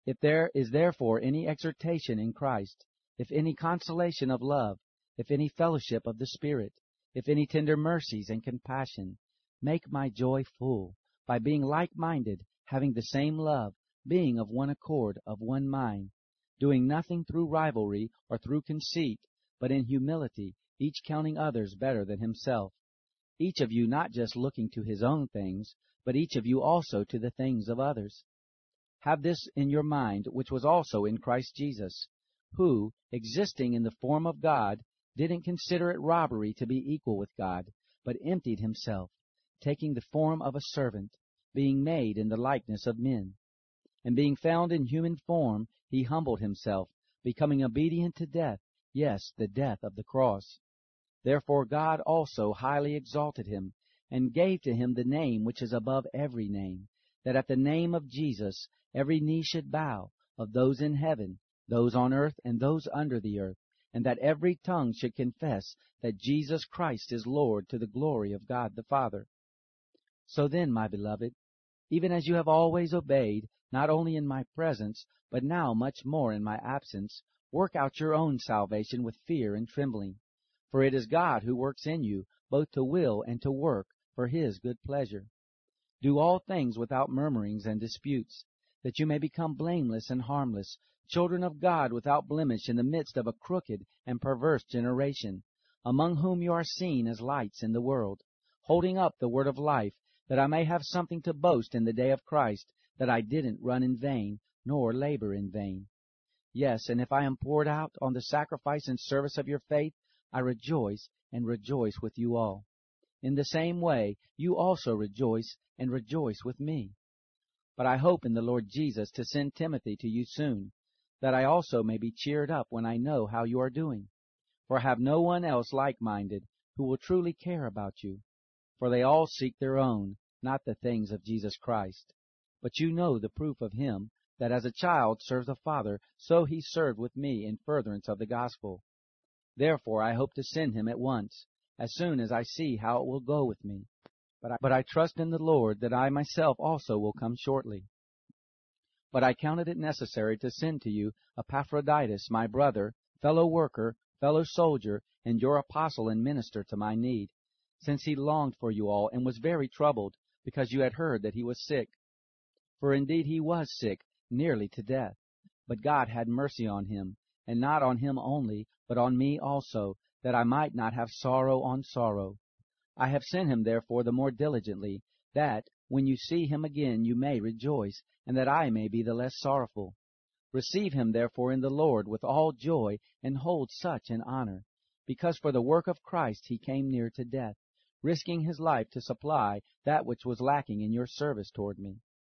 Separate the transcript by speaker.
Speaker 1: If there is therefore any exhortation in Christ, if any consolation of love, if any fellowship of the Spirit, if any tender mercies and compassion, make my joy full, by being like-minded, having the same love, being of one accord, of one mind, doing nothing through rivalry or through conceit, but in humility, each counting others better than himself. Each of you not just looking to his own things, but each of you also to the things of others. Have this in your mind, which was also in Christ Jesus, who, existing in the form of God, didn't consider it robbery to be equal with God, but emptied himself, taking the form of a servant, being made in the likeness of men. And being found in human form, he humbled himself, becoming obedient to death, yes, the death of the cross. Therefore God also highly exalted him, and gave to him the name which is above every name, that at the name of Jesus every knee should bow, of those in heaven, those on earth, and those under the earth, and that every tongue should confess that Jesus Christ is Lord, to the glory of God the Father. So then, my beloved, even as you have always obeyed, not only in my presence, but now much more in my absence, work out your own salvation with fear and trembling. For it is God who works in you, both to will and to work for his good pleasure. Do all things without murmurings and disputes, that you may become blameless and harmless, children of God without blemish in the midst of a crooked and perverse generation, among whom you are seen as lights in the world, holding up the word of life, that I may have something to boast in the day of Christ, that I didn't run in vain, nor labor in vain. Yes, and if I am poured out on the sacrifice and service of your faith, I rejoice and rejoice with you all. In the same way, you also rejoice and rejoice with me. But I hope in the Lord Jesus to send Timothy to you soon, that I also may be cheered up when I know how you are doing. For I have no one else like-minded who will truly care about you. For they all seek their own, not the things of Jesus Christ. But you know the proof of him, that as a child serves a father, so he served with me in furtherance of the gospel. Therefore I hope to send him at once, as soon as I see how it will go with me. But I trust in the Lord that I myself also will come shortly. But I counted it necessary to send to you Epaphroditus, my brother, fellow worker, fellow soldier, and your apostle and minister to my need, since he longed for you all, and was very troubled, because you had heard that he was sick. For indeed he was sick, nearly to death. But God had mercy on him, and not on him only, but on me also, that I might not have sorrow on sorrow. I have sent him therefore the more diligently, that, when you see him again, you may rejoice, and that I may be the less sorrowful. Receive him therefore in the Lord with all joy, and hold such in honor, because for the work of Christ he came near to death, risking his life to supply that which was lacking in your service toward me.